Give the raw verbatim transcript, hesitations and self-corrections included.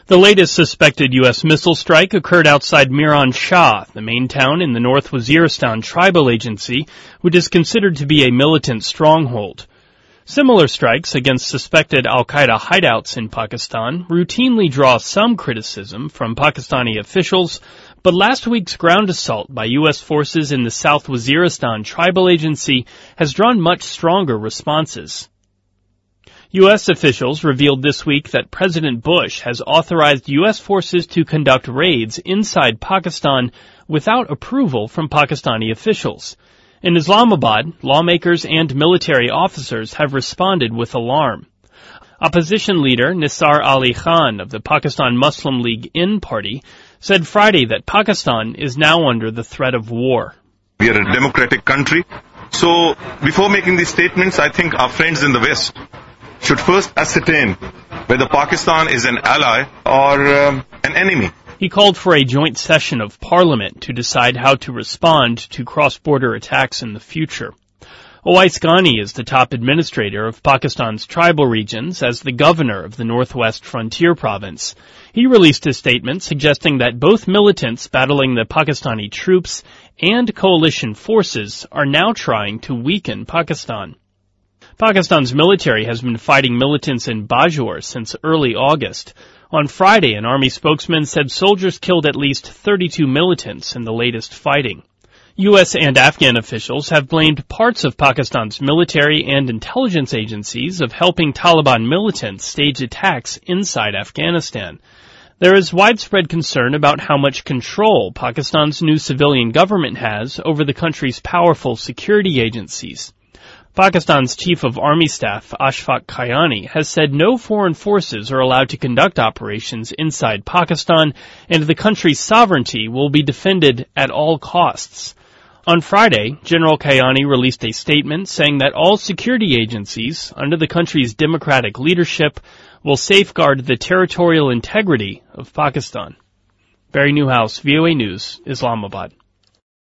The latest suspected U S missile strike occurred outside Miran Shah, the main town in the North Waziristan tribal agency, which is considered to be a militant stronghold. Similar strikes against suspected al-Qaeda hideouts in Pakistan routinely draw some criticism from Pakistani officials, but last week's ground assault by U S forces in the South Waziristan tribal agency has drawn much stronger responses. U S officials revealed this week that President Bush has authorized U S forces to conduct raids inside Pakistan without approval from Pakistani officials. In Islamabad, lawmakers and military officers have responded with alarm. Opposition leader Nisar Ali Khan of the Pakistan Muslim League In party said Friday that Pakistan is now under the threat of war. We are a democratic country, so before making these statements, I think our friends in the West should first ascertain whether Pakistan is an ally or um, an enemy. He called for a joint session of parliament to decide how to respond to cross-border attacks in the future. Owais Ghani is the top administrator of Pakistan's tribal regions as the governor of the Northwest Frontier Province. He released a statement suggesting that both militants battling the Pakistani troops and coalition forces are now trying to weaken Pakistan. Pakistan's military has been fighting militants in Bajour since early August. On Friday, an army spokesman said soldiers killed at least thirty-two militants in the latest fighting. U S and Afghan officials have blamed parts of Pakistan's military and intelligence agencies of helping Taliban militants stage attacks inside Afghanistan. There is widespread concern about how much control Pakistan's new civilian government has over the country's powerful security agencies. Pakistan's Chief of Army Staff, Ashfaq Kayani, has said no foreign forces are allowed to conduct operations inside Pakistan, and the country's sovereignty will be defended at all costs. On Friday, General Kayani released a statement saying that all security agencies under the country's democratic leadership will safeguard the territorial integrity of Pakistan. Barry Newhouse, V O A News, Islamabad.